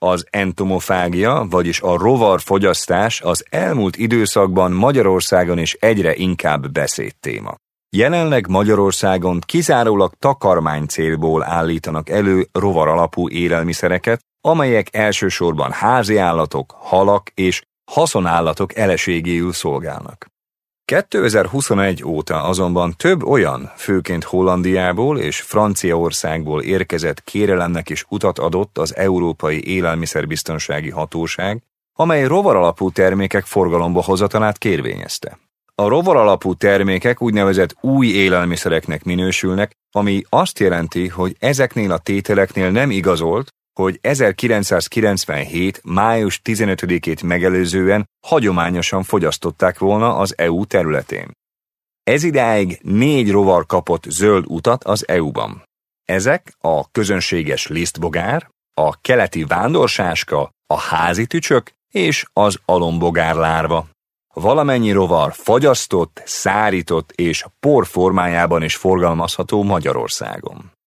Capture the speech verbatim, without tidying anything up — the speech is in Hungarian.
Az entomofágia, vagyis a rovarfogyasztás az elmúlt időszakban Magyarországon is egyre inkább beszédtéma. Jelenleg Magyarországon kizárólag takarmány célból állítanak elő rovaralapú élelmiszereket, amelyek elsősorban háziállatok, halak és haszonállatok eleségéül szolgálnak. kétezer-huszonegy óta azonban több olyan, főként Hollandiából és Franciaországból érkezett kérelemnek is utat adott az Európai Élelmiszerbiztonsági Hatóság, amely rovaralapú termékek forgalomba hozatalát kérvényezte. A rovaralapú termékek úgynevezett új élelmiszereknek minősülnek, ami azt jelenti, hogy ezeknél a tételeknél nem igazolt, hogy ezerkilencszázkilencvenhét. május tizenötödikét megelőzően hagyományosan fogyasztották volna az é u területén. Ezidáig négy rovar kapott zöld utat az é u-ban. Ezek a közönséges lisztbogár, a keleti vándorsáska, a házi tücsök és az alombogár lárva. Valamennyi rovar fagyasztott, szárított és por formájában is forgalmazható Magyarországon.